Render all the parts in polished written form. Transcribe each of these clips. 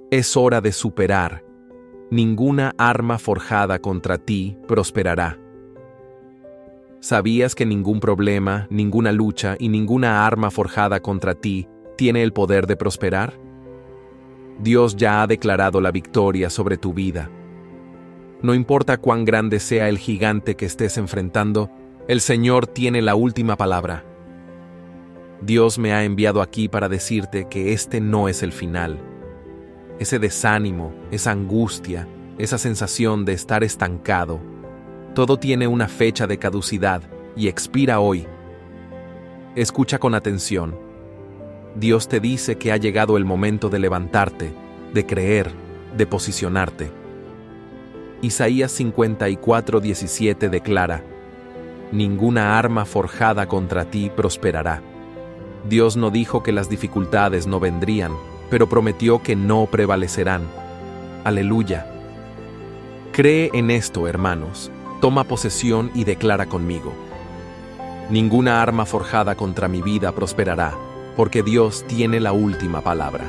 Es hora de superar. Ninguna arma forjada contra ti prosperará. ¿Sabías que ningún problema, ninguna lucha y ninguna arma forjada contra ti tiene el poder de prosperar? Dios ya ha declarado la victoria sobre tu vida. No importa cuán grande sea el gigante que estés enfrentando, el Señor tiene la última palabra. Dios me ha enviado aquí para decirte que este no es el final. Ese desánimo, esa angustia, esa sensación de estar estancado, todo tiene una fecha de caducidad y expira hoy. Escucha con atención. Dios te dice que ha llegado el momento de levantarte, de creer, de posicionarte. Isaías 54:17 declara: ninguna arma forjada contra ti prosperará. Dios no dijo que las dificultades no vendrían, pero prometió que no prevalecerán. Aleluya. Cree en esto, hermanos. Toma posesión y declara conmigo: ninguna arma forjada contra mi vida prosperará, porque Dios tiene la última palabra.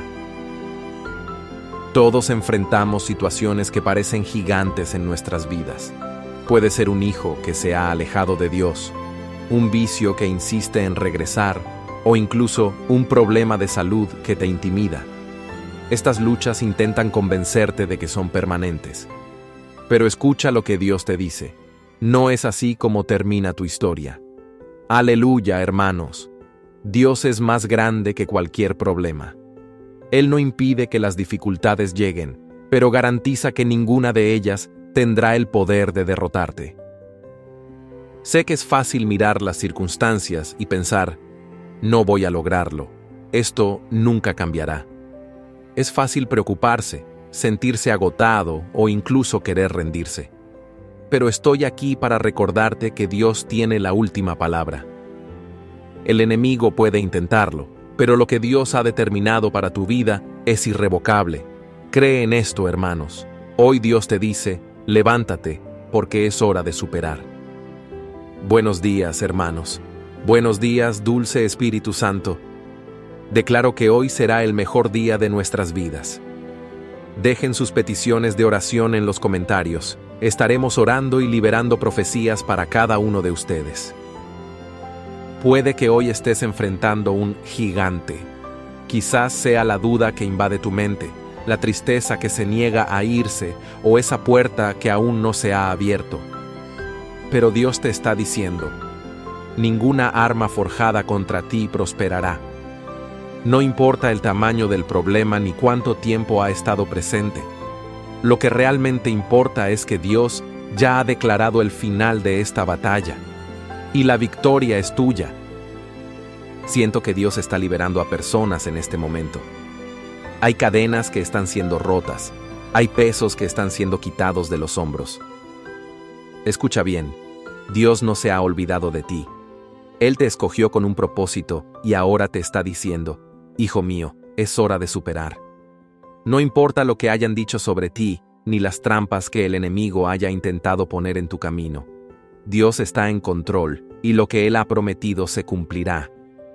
Todos enfrentamos situaciones que parecen gigantes en nuestras vidas. Puede ser un hijo que se ha alejado de Dios, un vicio que insiste en regresar, o incluso un problema de salud que te intimida. Estas luchas intentan convencerte de que son permanentes. Pero escucha lo que Dios te dice. No es así como termina tu historia. Aleluya, hermanos. Dios es más grande que cualquier problema. Él no impide que las dificultades lleguen, pero garantiza que ninguna de ellas tendrá el poder de derrotarte. Sé que es fácil mirar las circunstancias y pensar: no voy a lograrlo, esto nunca cambiará. Es fácil preocuparse, sentirse agotado o incluso querer rendirse. Pero estoy aquí para recordarte que Dios tiene la última palabra. El enemigo puede intentarlo, pero lo que Dios ha determinado para tu vida es irrevocable. Cree en esto, hermanos. Hoy Dios te dice: levántate, porque es hora de superar. Buenos días, hermanos. Buenos días, dulce Espíritu Santo. Declaro que hoy será el mejor día de nuestras vidas. Dejen sus peticiones de oración en los comentarios. Estaremos orando y liberando profecías para cada uno de ustedes. Puede que hoy estés enfrentando un gigante. Quizás sea la duda que invade tu mente, la tristeza que se niega a irse o esa puerta que aún no se ha abierto. Pero Dios te está diciendo: ninguna arma forjada contra ti prosperará. No importa el tamaño del problema ni cuánto tiempo ha estado presente. Lo que realmente importa es que Dios ya ha declarado el final de esta batalla. Y la victoria es tuya. Siento que Dios está liberando a personas en este momento. Hay cadenas que están siendo rotas. Hay pesos que están siendo quitados de los hombros. Escucha bien. Dios no se ha olvidado de ti. Él te escogió con un propósito y ahora te está diciendo: hijo mío, es hora de superar. No importa lo que hayan dicho sobre ti, ni las trampas que el enemigo haya intentado poner en tu camino. Dios está en control, y lo que Él ha prometido se cumplirá.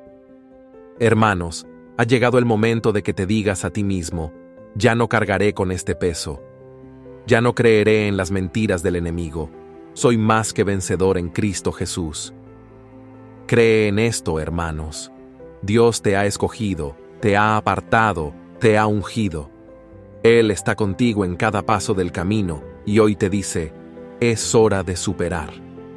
Hermanos, ha llegado el momento de que te digas a ti mismo: ya no cargaré con este peso. Ya no creeré en las mentiras del enemigo. Soy más que vencedor en Cristo Jesús. Cree en esto, hermanos. Dios te ha escogido, te ha apartado, te ha ungido. Él está contigo en cada paso del camino, y hoy te dice: es hora de superar.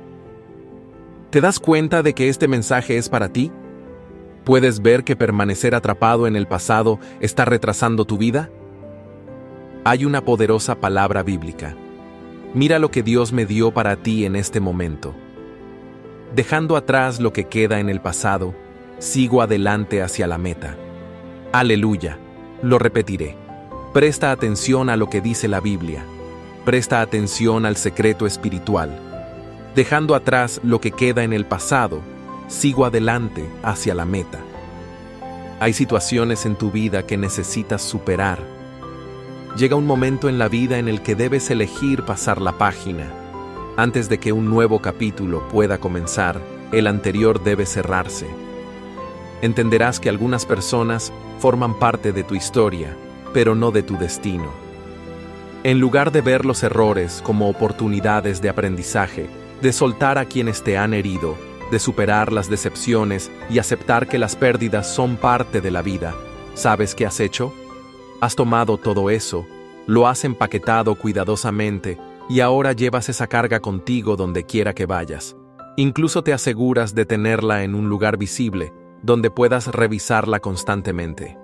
¿Te das cuenta de que este mensaje es para ti? ¿Puedes ver que permanecer atrapado en el pasado está retrasando tu vida? Hay una poderosa palabra bíblica. Mira lo que Dios me dio para ti en este momento. Dejando atrás lo que queda en el pasado, sigo adelante hacia la meta. Aleluya. Lo repetiré. Presta atención a lo que dice la Biblia. Presta atención al secreto espiritual. Dejando atrás lo que queda en el pasado, sigo adelante hacia la meta. Hay situaciones en tu vida que necesitas superar. Llega un momento en la vida en el que debes elegir pasar la página. Antes de que un nuevo capítulo pueda comenzar, el anterior debe cerrarse. Entenderás que algunas personas forman parte de tu historia, pero no de tu destino. En lugar de ver los errores como oportunidades de aprendizaje, de soltar a quienes te han herido, de superar las decepciones y aceptar que las pérdidas son parte de la vida, ¿sabes qué has hecho? Has tomado todo eso, lo has empaquetado cuidadosamente y ahora llevas esa carga contigo donde quiera que vayas. Incluso te aseguras de tenerla en un lugar visible, donde puedas revisarla constantemente.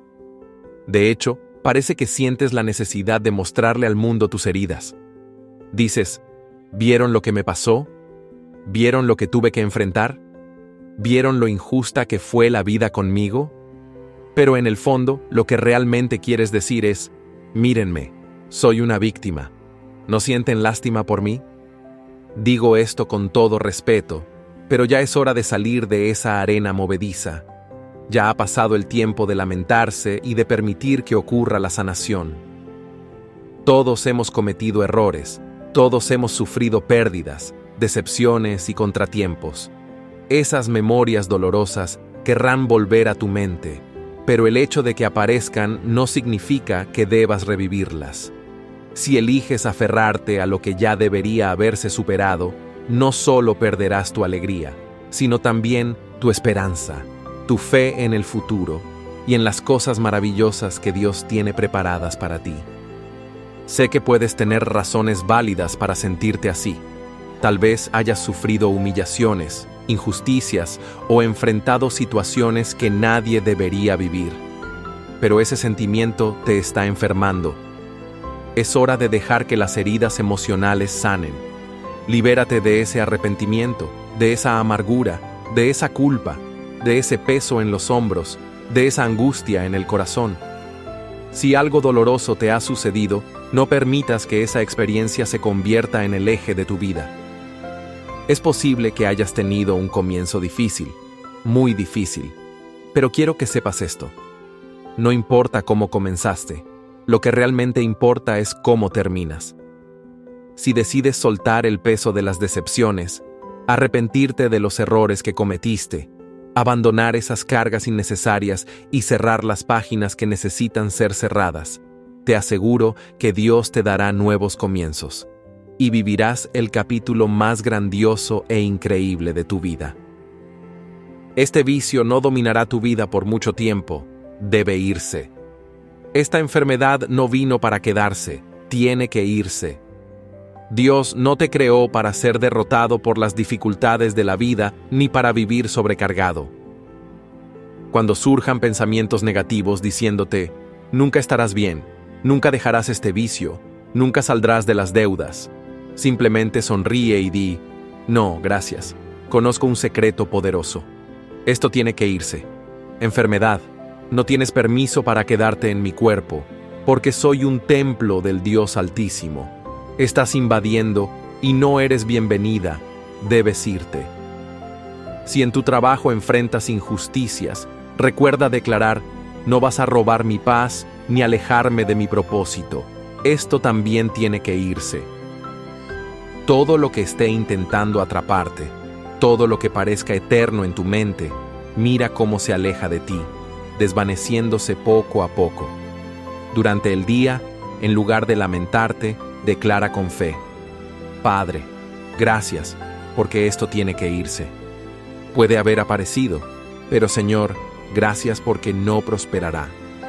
De hecho, parece que sientes la necesidad de mostrarle al mundo tus heridas. Dices, ¿vieron lo que me pasó? ¿Vieron lo que tuve que enfrentar? ¿Vieron lo injusta que fue la vida conmigo? Pero en el fondo, lo que realmente quieres decir es, mírenme, soy una víctima. ¿No sienten lástima por mí? Digo esto con todo respeto, pero ya es hora de salir de esa arena movediza. Ya ha pasado el tiempo de lamentarse y de permitir que ocurra la sanación. Todos hemos cometido errores, todos hemos sufrido pérdidas, decepciones y contratiempos. Esas memorias dolorosas querrán volver a tu mente, pero el hecho de que aparezcan no significa que debas revivirlas. Si eliges aferrarte a lo que ya debería haberse superado, no solo perderás tu alegría, sino también tu esperanza, tu fe en el futuro y en las cosas maravillosas que Dios tiene preparadas para ti. Sé que puedes tener razones válidas para sentirte así. Tal vez hayas sufrido humillaciones, injusticias o enfrentado situaciones que nadie debería vivir. Pero ese sentimiento te está enfermando. Es hora de dejar que las heridas emocionales sanen. Libérate de ese arrepentimiento, de esa amargura, de esa culpa, de ese peso en los hombros, de esa angustia en el corazón. Si algo doloroso te ha sucedido, no permitas que esa experiencia se convierta en el eje de tu vida. Es posible que hayas tenido un comienzo difícil, muy difícil, pero quiero que sepas esto. No importa cómo comenzaste, lo que realmente importa es cómo terminas. Si decides soltar el peso de las decepciones, arrepentirte de los errores que cometiste, abandonar esas cargas innecesarias y cerrar las páginas que necesitan ser cerradas, te aseguro que Dios te dará nuevos comienzos y vivirás el capítulo más grandioso e increíble de tu vida. Este vicio no dominará tu vida por mucho tiempo, debe irse. Esta enfermedad no vino para quedarse, tiene que irse. Dios no te creó para ser derrotado por las dificultades de la vida ni para vivir sobrecargado. Cuando surjan pensamientos negativos diciéndote, nunca estarás bien, nunca dejarás este vicio, nunca saldrás de las deudas, simplemente sonríe y di, no, gracias, conozco un secreto poderoso. Esto tiene que irse. Enfermedad, no tienes permiso para quedarte en mi cuerpo, porque soy un templo del Dios Altísimo. Estás invadiendo y no eres bienvenida, debes irte. Si en tu trabajo enfrentas injusticias, recuerda declarar, no vas a robar mi paz ni alejarme de mi propósito. Esto también tiene que irse. Todo lo que esté intentando atraparte, todo lo que parezca eterno en tu mente, mira cómo se aleja de ti, desvaneciéndose poco a poco. Durante el día, en lugar de lamentarte, declara con fe, Padre, gracias, porque esto tiene que irse. Puede haber aparecido, pero Señor, gracias porque no prosperará.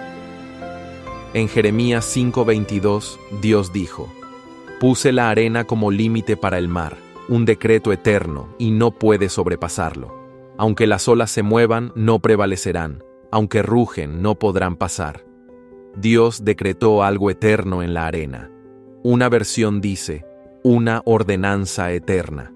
En Jeremías 5:22, Dios dijo, puse la arena como límite para el mar, un decreto eterno, y no puede sobrepasarlo. Aunque las olas se muevan, no prevalecerán, aunque rugen, no podrán pasar. Dios decretó algo eterno en la arena. Una versión dice, una ordenanza eterna.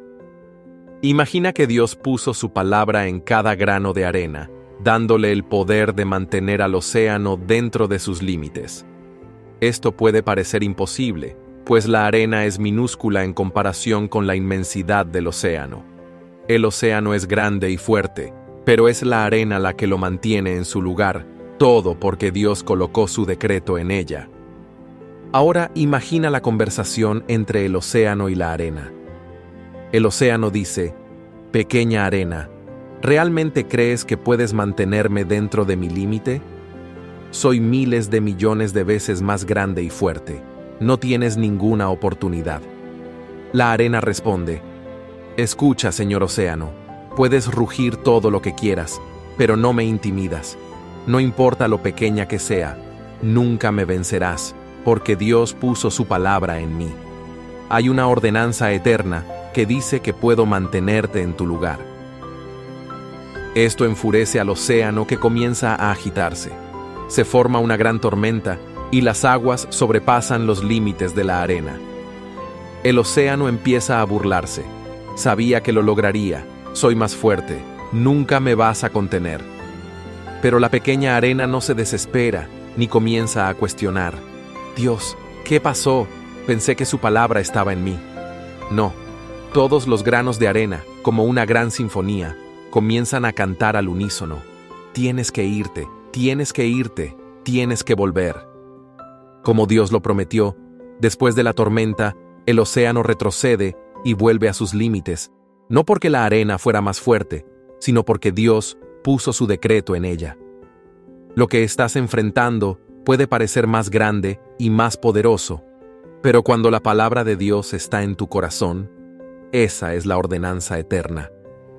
Imagina que Dios puso su palabra en cada grano de arena, dándole el poder de mantener al océano dentro de sus límites. Esto puede parecer imposible, pues la arena es minúscula en comparación con la inmensidad del océano. El océano es grande y fuerte, pero es la arena la que lo mantiene en su lugar, todo porque Dios colocó su decreto en ella. Ahora imagina la conversación entre el océano y la arena. El océano dice, pequeña arena, ¿realmente crees que puedes mantenerme dentro de mi límite? soy miles de millones de veces más grande y fuerte. No tienes ninguna oportunidad. La arena responde: escucha, señor océano, puedes rugir todo lo que quieras, pero no me intimidas. No importa lo pequeña que sea, nunca me vencerás, porque Dios puso su palabra en mí. Hay una ordenanza eterna que dice que puedo mantenerte en tu lugar. Esto enfurece al océano, que comienza a agitarse. Se forma una gran tormenta y las aguas sobrepasan los límites de la arena. El océano empieza a burlarse. Sabía que lo lograría. Soy más fuerte. Nunca me vas a contener. Pero la pequeña arena no se desespera ni comienza a cuestionar. Dios, ¿qué pasó? Pensé que su palabra estaba en mí. No. Todos los granos de arena, como una gran sinfonía, comienzan a cantar al unísono. Tienes que irte, tienes que irte, tienes que volver. Como Dios lo prometió, después de la tormenta, el océano retrocede y vuelve a sus límites, no porque la arena fuera más fuerte, sino porque Dios puso su decreto en ella. Lo que estás enfrentando puede parecer más grande y más poderoso, pero cuando la palabra de Dios está en tu corazón, esa es la ordenanza eterna.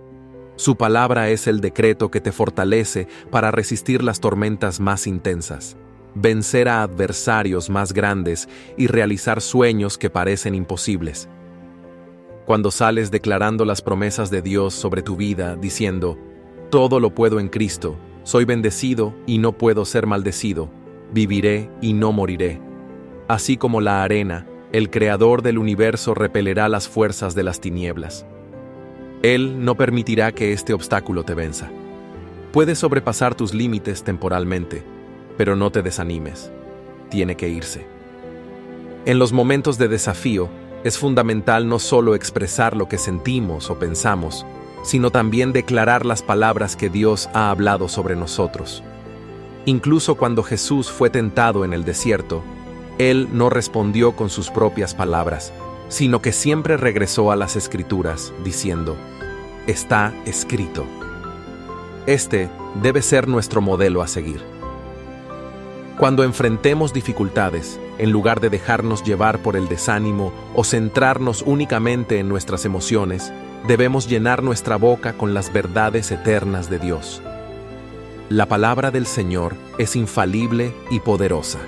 Su palabra es el decreto que te fortalece para resistir las tormentas más intensas, vencer a adversarios más grandes y realizar sueños que parecen imposibles. Cuando sales declarando las promesas de Dios sobre tu vida, diciendo: todo lo puedo en Cristo, soy bendecido y no puedo ser maldecido, viviré y no moriré. Así como la arena, el Creador del universo repelerá las fuerzas de las tinieblas. Él no permitirá que este obstáculo te venza. Puedes sobrepasar tus límites temporalmente, pero no te desanimes. Tiene que irse. En los momentos de desafío, es fundamental no solo expresar lo que sentimos o pensamos, sino también declarar las palabras que Dios ha hablado sobre nosotros. Incluso cuando Jesús fue tentado en el desierto, Él no respondió con sus propias palabras, sino que siempre regresó a las Escrituras, diciendo: está escrito. Este debe ser nuestro modelo a seguir. Cuando enfrentemos dificultades, en lugar de dejarnos llevar por el desánimo o centrarnos únicamente en nuestras emociones, debemos llenar nuestra boca con las verdades eternas de Dios. La palabra del Señor es infalible y poderosa.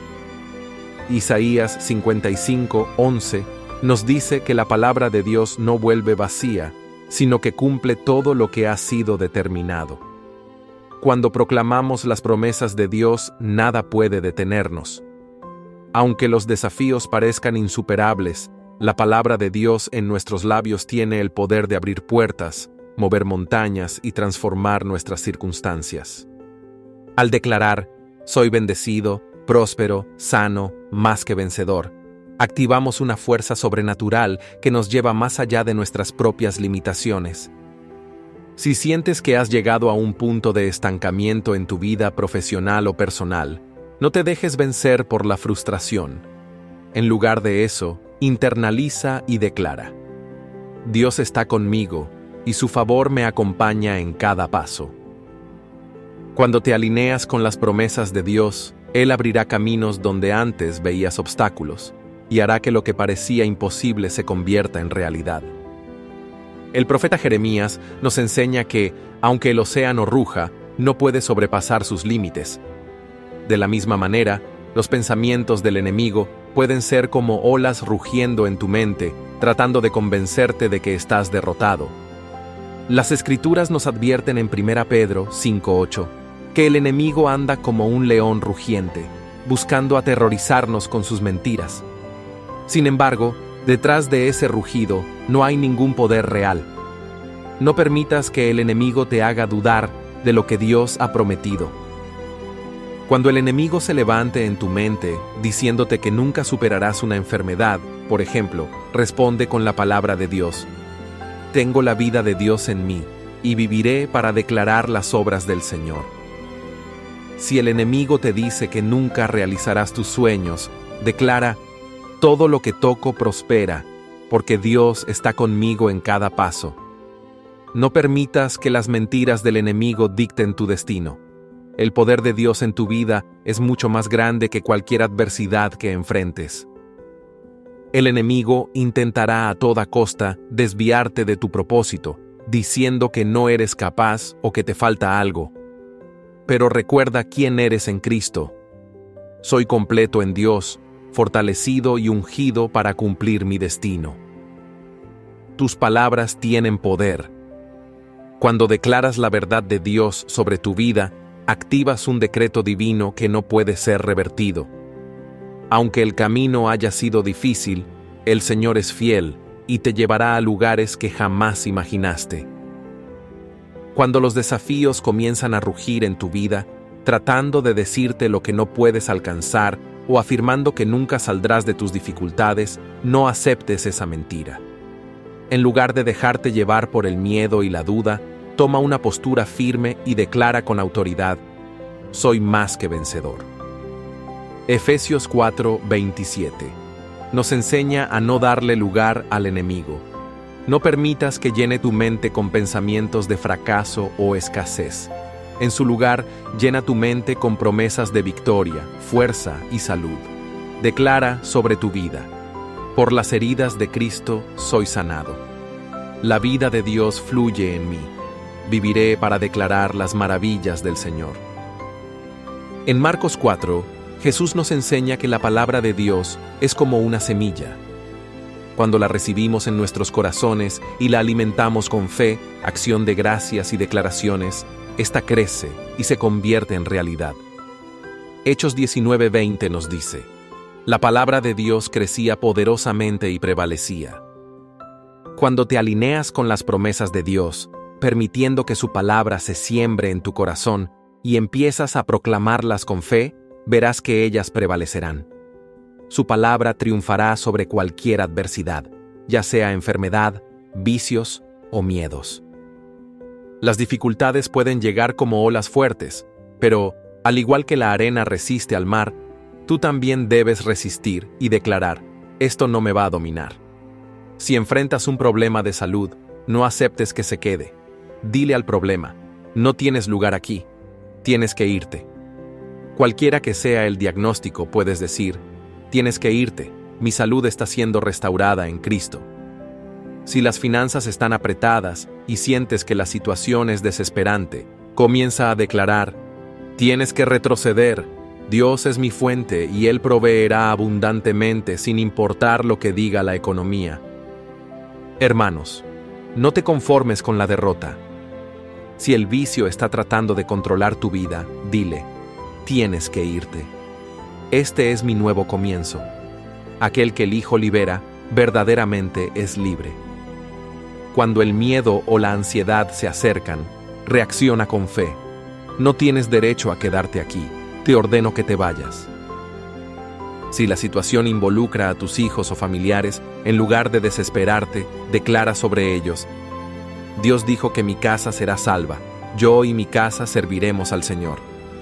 Isaías 55:11 nos dice que la palabra de Dios no vuelve vacía, sino que cumple todo lo que ha sido determinado. Cuando proclamamos las promesas de Dios, nada puede detenernos. Aunque los desafíos parezcan insuperables, la palabra de Dios en nuestros labios tiene el poder de abrir puertas, mover montañas y transformar nuestras circunstancias. Al declarar: soy bendecido, próspero, sano, más que vencedor, activamos una fuerza sobrenatural que nos lleva más allá de nuestras propias limitaciones. Si sientes que has llegado a un punto de estancamiento en tu vida profesional o personal, no te dejes vencer por la frustración. En lugar de eso, internaliza y declara: Dios está conmigo y su favor me acompaña en cada paso. Cuando te alineas con las promesas de Dios, Él abrirá caminos donde antes veías obstáculos y hará que lo que parecía imposible se convierta en realidad. El profeta Jeremías nos enseña que, aunque el océano ruja, no puede sobrepasar sus límites. De la misma manera, los pensamientos del enemigo pueden ser como olas rugiendo en tu mente, tratando de convencerte de que estás derrotado. Las Escrituras nos advierten en 1 Pedro 5:8 que el enemigo anda como un león rugiente, buscando aterrorizarnos con sus mentiras. Sin embargo, detrás de ese rugido no hay ningún poder real. No permitas que el enemigo te haga dudar de lo que Dios ha prometido. Cuando el enemigo se levante en tu mente diciéndote que nunca superarás una enfermedad, por ejemplo, responde con la palabra de Dios: tengo la vida de Dios en mí y viviré para declarar las obras del Señor. Si el enemigo te dice que nunca realizarás tus sueños, declara: todo lo que toco prospera, porque Dios está conmigo en cada paso. No permitas que las mentiras del enemigo dicten tu destino. El poder de Dios en tu vida es mucho más grande que cualquier adversidad que enfrentes. El enemigo intentará a toda costa desviarte de tu propósito, diciendo que no eres capaz o que te falta algo. Pero recuerda quién eres en Cristo. Soy completo en Dios, fortalecido y ungido para cumplir mi destino. Tus palabras tienen poder. Cuando declaras la verdad de Dios sobre tu vida, activas un decreto divino que no puede ser revertido. Aunque el camino haya sido difícil, el Señor es fiel y te llevará a lugares que jamás imaginaste. Cuando los desafíos comienzan a rugir en tu vida, tratando de decirte lo que no puedes alcanzar o afirmando que nunca saldrás de tus dificultades, no aceptes esa mentira. En lugar de dejarte llevar por el miedo y la duda, toma una postura firme y declara con autoridad: soy más que vencedor. Efesios 4:27 nos enseña a no darle lugar al enemigo. No permitas que llene tu mente con pensamientos de fracaso o escasez. En su lugar, llena tu mente con promesas de victoria, fuerza y salud. Declara sobre tu vida: por las heridas de Cristo soy sanado. La vida de Dios fluye en mí. Viviré para declarar las maravillas del Señor. En Marcos 4, Jesús nos enseña que la palabra de Dios es como una semilla. Cuando la recibimos en nuestros corazones y la alimentamos con fe, acción de gracias y declaraciones, esta crece y se convierte en realidad. Hechos 19:20 nos dice: la palabra de Dios crecía poderosamente y prevalecía. Cuando te alineas con las promesas de Dios, permitiendo que su palabra se siembre en tu corazón y empiezas a proclamarlas con fe, verás que ellas prevalecerán. Su palabra triunfará sobre cualquier adversidad, ya sea enfermedad, vicios o miedos. Las dificultades pueden llegar como olas fuertes, pero, al igual que la arena resiste al mar, tú también debes resistir y declarar: esto no me va a dominar. Si enfrentas un problema de salud, no aceptes que se quede. Dile al problema: no tienes lugar aquí, tienes que irte. Cualquiera que sea el diagnóstico, puedes decir: tienes que irte, mi salud está siendo restaurada en Cristo. Si las finanzas están apretadas y sientes que la situación es desesperante, comienza a declarar: tienes que retroceder, Dios es mi fuente y Él proveerá abundantemente sin importar lo que diga la economía. Hermanos, no te conformes con la derrota. Si el vicio está tratando de controlar tu vida, dile: tienes que irte. Este es mi nuevo comienzo. Aquel que el Hijo libera, verdaderamente es libre. Cuando el miedo o la ansiedad se acercan, reacciona con fe. No tienes derecho a quedarte aquí. Te ordeno que te vayas. Si la situación involucra a tus hijos o familiares, en lugar de desesperarte, declara sobre ellos: Dios dijo que mi casa será salva. Yo y mi casa serviremos al Señor.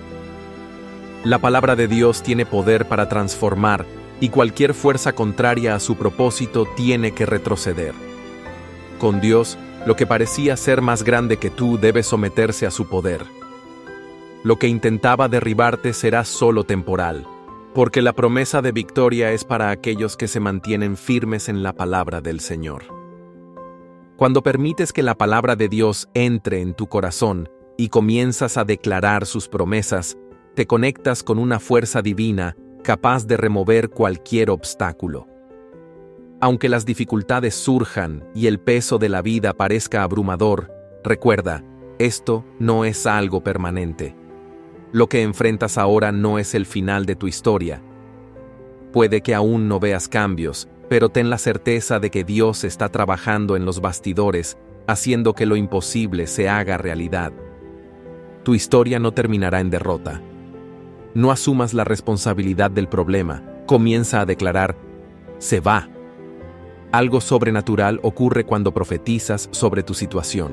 La palabra de Dios tiene poder para transformar, y cualquier fuerza contraria a su propósito tiene que retroceder. Con Dios, lo que parecía ser más grande que tú debe someterse a su poder. Lo que intentaba derribarte será solo temporal, porque la promesa de victoria es para aquellos que se mantienen firmes en la palabra del Señor. Cuando permites que la palabra de Dios entre en tu corazón y comienzas a declarar sus promesas, te conectas con una fuerza divina capaz de remover cualquier obstáculo. Aunque las dificultades surjan y el peso de la vida parezca abrumador, recuerda, esto no es algo permanente. Lo que enfrentas ahora no es el final de tu historia. Puede que aún no veas cambios, pero ten la certeza de que Dios está trabajando en los bastidores, haciendo que lo imposible se haga realidad. Tu historia no terminará en derrota. No asumas la responsabilidad del problema. Comienza a declarar: se va. Algo sobrenatural ocurre cuando profetizas sobre tu situación.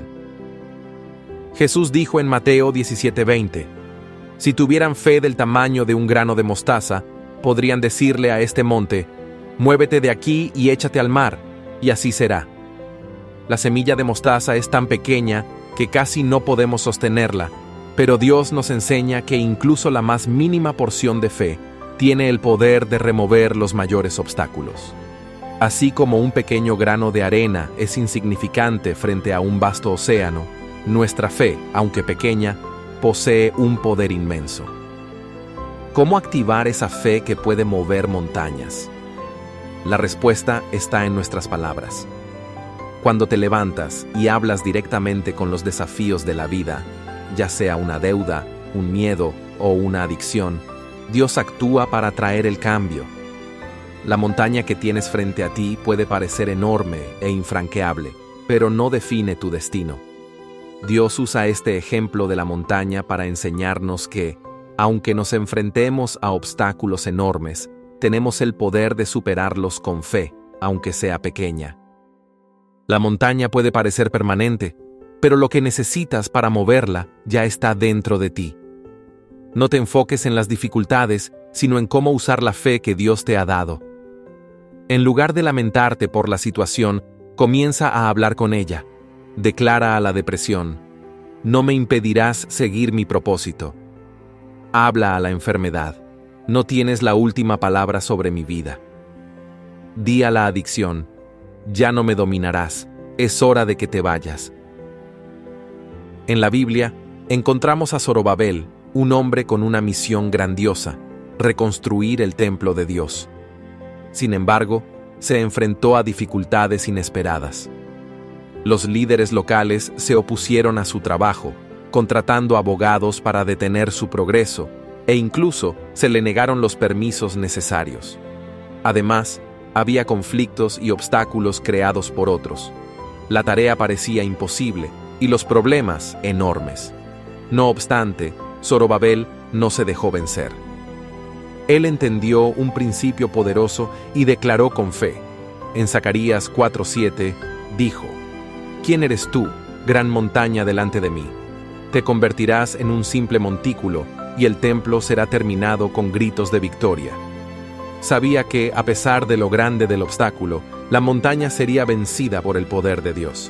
Jesús dijo en Mateo 17:20: si tuvieran fe del tamaño de un grano de mostaza, podrían decirle a este monte: muévete de aquí y échate al mar, y así será. La semilla de mostaza es tan pequeña que casi no podemos sostenerla, Pero Dios nos enseña que incluso la más mínima porción de fe tiene el poder de remover los mayores obstáculos. Así como un pequeño grano de arena es insignificante frente a un vasto océano, nuestra fe, aunque pequeña, posee un poder inmenso. ¿Cómo activar esa fe que puede mover montañas? La respuesta está en nuestras palabras. Cuando te levantas y hablas directamente con los desafíos de la vida, ya sea una deuda, un miedo o una adicción, Dios actúa para traer el cambio. La montaña que tienes frente a ti puede parecer enorme e infranqueable, pero no define tu destino. Dios usa este ejemplo de la montaña para enseñarnos que, aunque nos enfrentemos a obstáculos enormes, tenemos el poder de superarlos con fe, aunque sea pequeña. La montaña puede parecer permanente, pero lo que necesitas para moverla ya está dentro de ti. No te enfoques en las dificultades, sino en cómo usar la fe que Dios te ha dado. En lugar de lamentarte por la situación, comienza a hablar con ella. Declara a la depresión: no me impedirás seguir mi propósito. Habla a la enfermedad: no tienes la última palabra sobre mi vida. Di a la adicción: ya no me dominarás, es hora de que te vayas. En la Biblia, encontramos a Zorobabel, un hombre con una misión grandiosa: reconstruir el templo de Dios. Sin embargo, se enfrentó a dificultades inesperadas. Los líderes locales se opusieron a su trabajo, contratando abogados para detener su progreso, e incluso se le negaron los permisos necesarios. Además, había conflictos y obstáculos creados por otros. La tarea parecía imposible y los problemas enormes. No obstante, Zorobabel no se dejó vencer. Él entendió un principio poderoso y declaró con fe. En Zacarías 4:7 dijo: ¿quién eres tú, gran montaña delante de mí? Te convertirás en un simple montículo y el templo será terminado con gritos de victoria. Sabía que, a pesar de lo grande del obstáculo, la montaña sería vencida por el poder de Dios.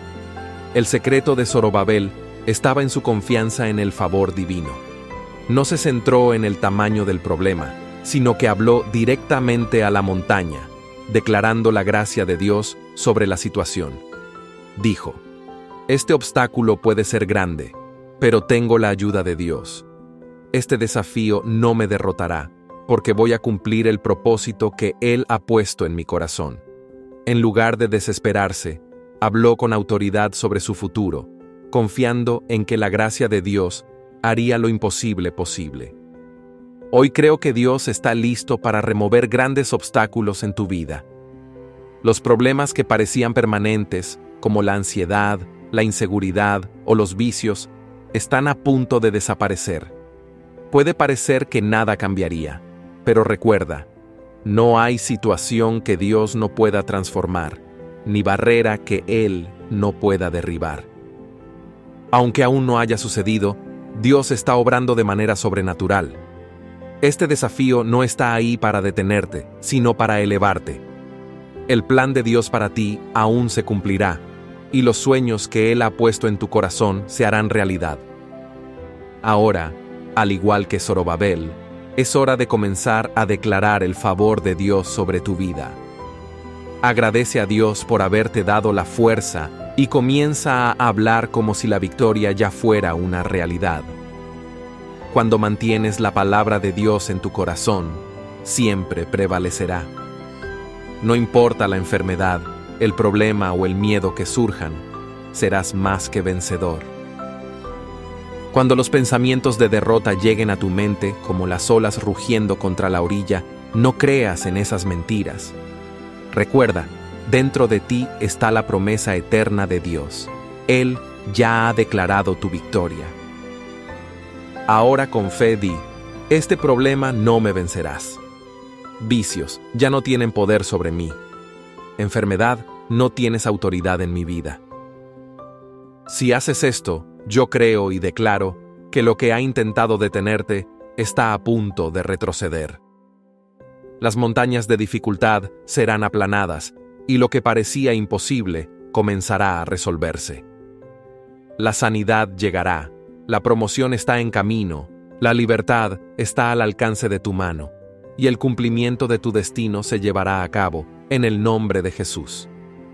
El secreto de Zorobabel estaba en su confianza en el favor divino. No se centró en el tamaño del problema, sino que habló directamente a la montaña, declarando la gracia de Dios sobre la situación. Dijo: este obstáculo puede ser grande, pero tengo la ayuda de Dios. Este desafío no me derrotará, porque voy a cumplir el propósito que Él ha puesto en mi corazón. En lugar de desesperarse, habló con autoridad sobre su futuro, confiando en que la gracia de Dios haría lo imposible posible. Hoy creo que Dios está listo para remover grandes obstáculos en tu vida. Los problemas que parecían permanentes, como la ansiedad, la inseguridad o los vicios, están a punto de desaparecer. Puede parecer que nada cambiaría, pero recuerda, no hay situación que Dios no pueda transformar, ni barrera que Él no pueda derribar. Aunque aún no haya sucedido, Dios está obrando de manera sobrenatural. Este desafío no está ahí para detenerte, sino para elevarte. El plan de Dios para ti aún se cumplirá, y los sueños que Él ha puesto en tu corazón se harán realidad. Ahora, al igual que Zorobabel, es hora de comenzar a declarar el favor de Dios sobre tu vida. Agradece a Dios por haberte dado la fuerza y comienza a hablar como si la victoria ya fuera una realidad. Cuando mantienes la palabra de Dios en tu corazón, siempre prevalecerá. No importa la enfermedad, el problema o el miedo que surjan, serás más que vencedor. Cuando los pensamientos de derrota lleguen a tu mente como las olas rugiendo contra la orilla, no creas en esas mentiras. Recuerda, dentro de ti está la promesa eterna de Dios. Él ya ha declarado tu victoria. Ahora con fe di: este problema no me vencerás. Vicios ya no tienen poder sobre mí. Enfermedad, no tienes autoridad en mi vida. Si haces esto, yo creo y declaro que lo que ha intentado detenerte está a punto de retroceder. Las montañas de dificultad serán aplanadas y lo que parecía imposible comenzará a resolverse. La sanidad llegará, La promoción está en camino, la libertad está al alcance de tu mano, y el cumplimiento de tu destino se llevará a cabo, en el nombre de Jesús.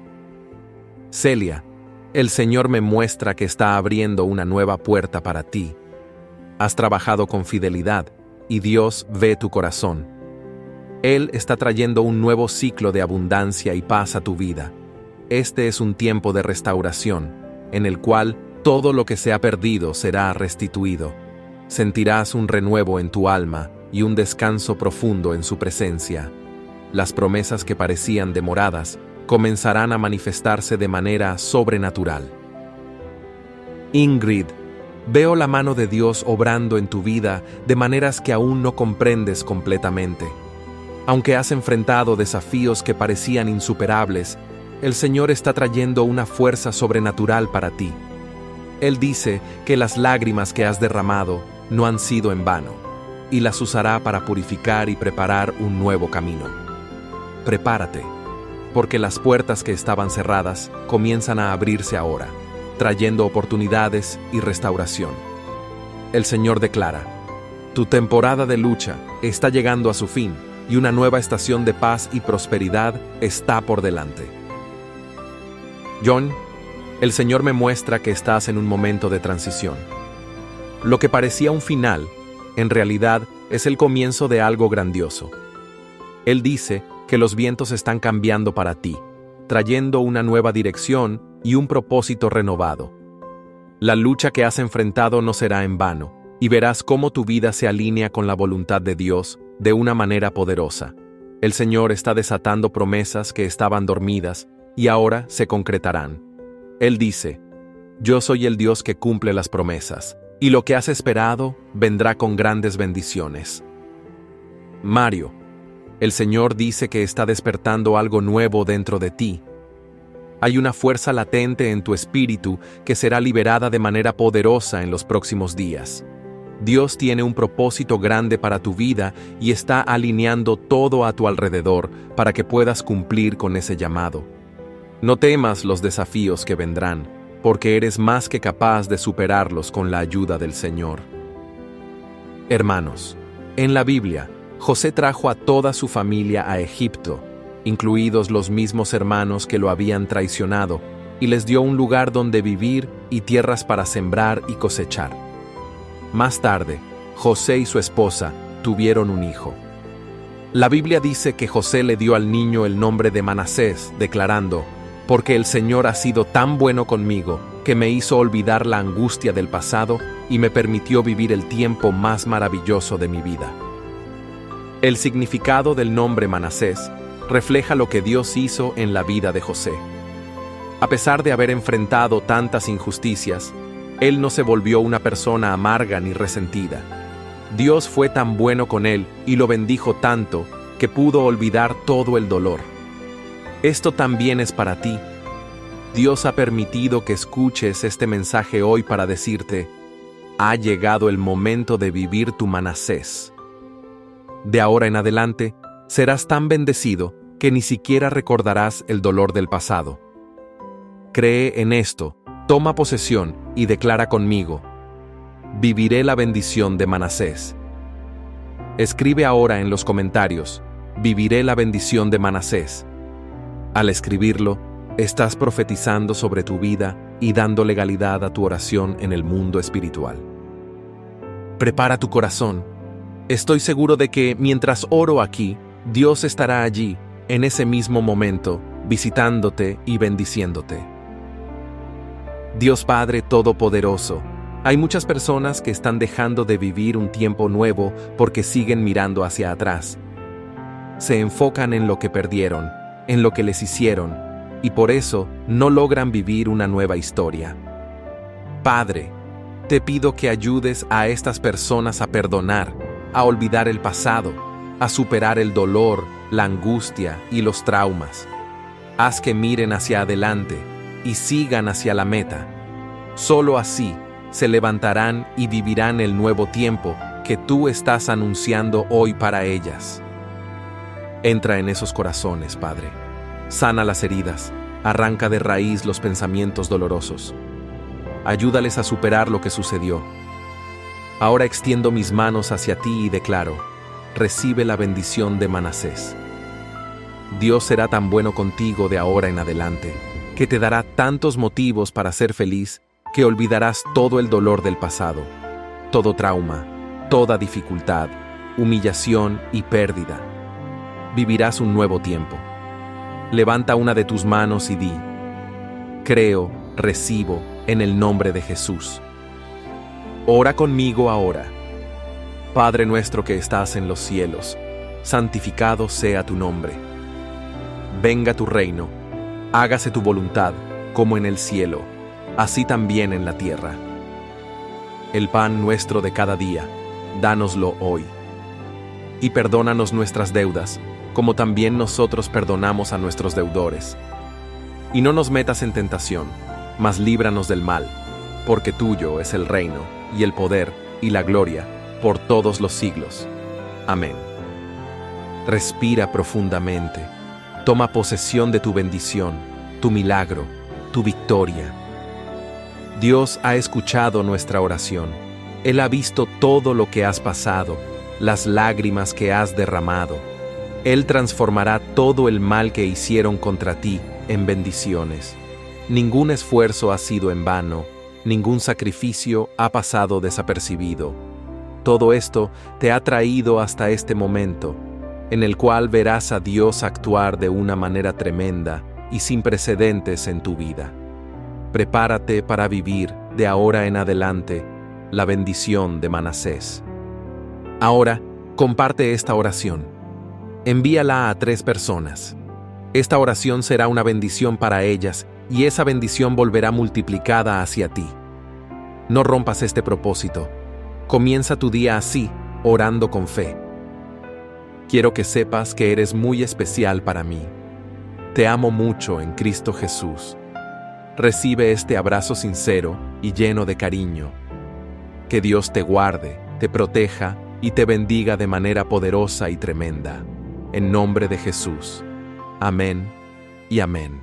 Celia, el Señor me muestra que está abriendo una nueva puerta para ti. Has trabajado con fidelidad, y Dios ve tu corazón. Él está trayendo un nuevo ciclo de abundancia y paz a tu vida. Este es un tiempo de restauración, en el cual todo lo que se ha perdido será restituido. Sentirás un renuevo en tu alma y un descanso profundo en su presencia. Las promesas que parecían demoradas comenzarán a manifestarse de manera sobrenatural. Ingrid, veo la mano de Dios obrando en tu vida de maneras que aún no comprendes completamente. Aunque has enfrentado desafíos que parecían insuperables, el Señor está trayendo una fuerza sobrenatural para ti. Él dice que las lágrimas que has derramado no han sido en vano, y las usará para purificar y preparar un nuevo camino. Prepárate, porque las puertas que estaban cerradas comienzan a abrirse ahora, trayendo oportunidades y restauración. El Señor declara: tu temporada de lucha está llegando a su fin, y una nueva estación de paz y prosperidad está por delante. John, el Señor me muestra que estás en un momento de transición. Lo que parecía un final, en realidad es el comienzo de algo grandioso. Él dice que los vientos están cambiando para ti, trayendo una nueva dirección y un propósito renovado. La lucha que has enfrentado no será en vano, y verás cómo tu vida se alinea con la voluntad de Dios de una manera poderosa. El Señor está desatando promesas que estaban dormidas y ahora se concretarán. Él dice: yo soy el Dios que cumple las promesas, y lo que has esperado vendrá con grandes bendiciones. Mario, el Señor dice que está despertando algo nuevo dentro de ti. Hay una fuerza latente en tu espíritu que será liberada de manera poderosa en los próximos días. Dios tiene un propósito grande para tu vida y está alineando todo a tu alrededor para que puedas cumplir con ese llamado. No temas los desafíos que vendrán, porque eres más que capaz de superarlos con la ayuda del Señor. Hermanos, en la Biblia, José trajo a toda su familia a Egipto, incluidos los mismos hermanos que lo habían traicionado, y les dio un lugar donde vivir y tierras para sembrar y cosechar. Más tarde, José y su esposa tuvieron un hijo. La Biblia dice que José le dio al niño el nombre de Manasés, declarando: porque el Señor ha sido tan bueno conmigo que me hizo olvidar la angustia del pasado y me permitió vivir el tiempo más maravilloso de mi vida. El significado del nombre Manasés refleja lo que Dios hizo en la vida de José. A pesar de haber enfrentado tantas injusticias, él no se volvió una persona amarga ni resentida. Dios fue tan bueno con él y lo bendijo tanto que pudo olvidar todo el dolor. Esto también es para ti. Dios ha permitido que escuches este mensaje hoy para decirte: ha llegado el momento de vivir tu Manasés. De ahora en adelante, serás tan bendecido que ni siquiera recordarás el dolor del pasado. Cree en esto, toma posesión y declara conmigo: viviré la bendición de Manasés. Escribe ahora en los comentarios: viviré la bendición de Manasés. Al escribirlo, estás profetizando sobre tu vida y dando legalidad a tu oración en el mundo espiritual. Prepara tu corazón. Estoy seguro de que mientras oro aquí, Dios estará allí, en ese mismo momento, visitándote y bendiciéndote. Dios Padre Todopoderoso, hay muchas personas que están dejando de vivir un tiempo nuevo porque siguen mirando hacia atrás. Se enfocan en lo que perdieron, en lo que les hicieron, y por eso no logran vivir una nueva historia. Padre, te pido que ayudes a estas personas a perdonar, a olvidar el pasado, a superar el dolor, la angustia y los traumas. Haz que miren hacia adelante y sigan hacia la meta. Solo así se levantarán y vivirán el nuevo tiempo que tú estás anunciando hoy para ellas. Entra en esos corazones, Padre. Sana las heridas, arranca de raíz los pensamientos dolorosos. Ayúdales a superar lo que sucedió Ahora extiendo mis manos hacia ti y declaro: recibe la bendición de Manasés. Dios será tan bueno contigo de ahora en adelante, que te dará tantos motivos para ser feliz, que olvidarás todo el dolor del pasado, todo trauma, toda dificultad, humillación y pérdida. Vivirás un nuevo tiempo. Levanta una de tus manos y di: creo, recibo, en el nombre de Jesús. Ora conmigo ahora. Padre nuestro que estás en los cielos, santificado sea tu nombre. Venga tu reino, hágase tu voluntad, como en el cielo, así también en la tierra. El pan nuestro de cada día, dánoslo hoy. Y perdónanos nuestras deudas, como también nosotros perdonamos a nuestros deudores. Y no nos metas en tentación, mas líbranos del mal, porque tuyo es el reino, y el poder, y la gloria, por todos los siglos. Amén. Respira profundamente. Toma posesión de tu bendición, tu milagro, tu victoria. Dios ha escuchado nuestra oración. Él ha visto todo lo que has pasado, las lágrimas que has derramado. Él transformará todo el mal que hicieron contra ti en bendiciones. Ningún esfuerzo ha sido en vano, ningún sacrificio ha pasado desapercibido. Todo esto te ha traído hasta este momento, en el cual verás a Dios actuar de una manera tremenda y sin precedentes en tu vida. Prepárate para vivir, de ahora en adelante, la bendición de Manasés. Ahora, comparte esta oración. Envíala a 3 personas. Esta oración será una bendición para ellas, y esa bendición volverá multiplicada hacia ti. No rompas este propósito. Comienza tu día así, orando con fe. Quiero que sepas que eres muy especial para mí. Te amo mucho en Cristo Jesús. Recibe este abrazo sincero y lleno de cariño. Que Dios te guarde, te proteja y te bendiga de manera poderosa y tremenda. En nombre de Jesús. Amén y amén.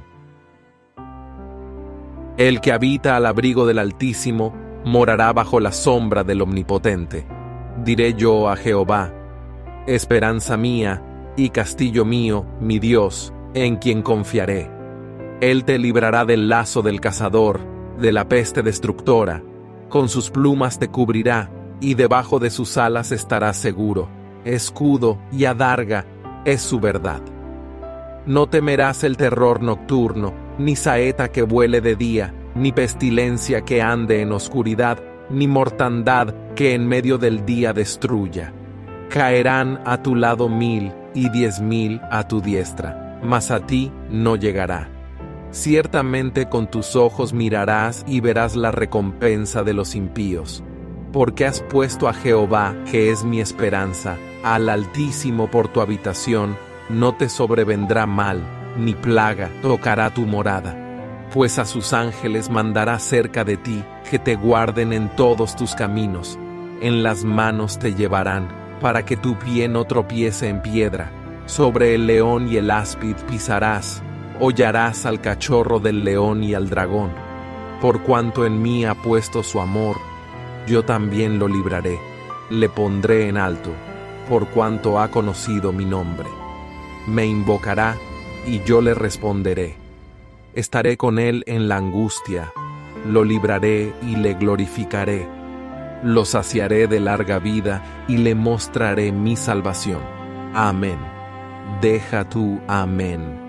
El que habita al abrigo del Altísimo morará bajo la sombra del Omnipotente. Diré yo a Jehová: esperanza mía y castillo mío, mi Dios, en quien confiaré. Él te librará del lazo del cazador, de la peste destructora. Con sus plumas te cubrirá, y debajo de sus alas estarás seguro. Escudo y adarga es su verdad. No temerás el terror nocturno, ni saeta que vuele de día, ni pestilencia que ande en oscuridad, ni mortandad que en medio del día destruya. Caerán a tu lado 1000 y 10,000 a tu diestra, mas a ti no llegará. Ciertamente con tus ojos mirarás y verás la recompensa de los impíos. Porque has puesto a Jehová, que es mi esperanza, al Altísimo por tu habitación, no te sobrevendrá mal, ni plaga tocará tu morada. Pues a sus ángeles mandará cerca de ti, que te guarden en todos tus caminos. En las manos te llevarán, para que tu pie no tropiece en piedra. Sobre el león y el áspid pisarás, hollarás al cachorro del león y al dragón. Por cuanto en mí ha puesto su amor, yo también lo libraré, le pondré en alto, por cuanto ha conocido mi nombre. Me invocará, y yo le responderé. Estaré con él en la angustia, lo libraré y le glorificaré. Lo saciaré de larga vida y le mostraré mi salvación. Amén. Deja tú amén.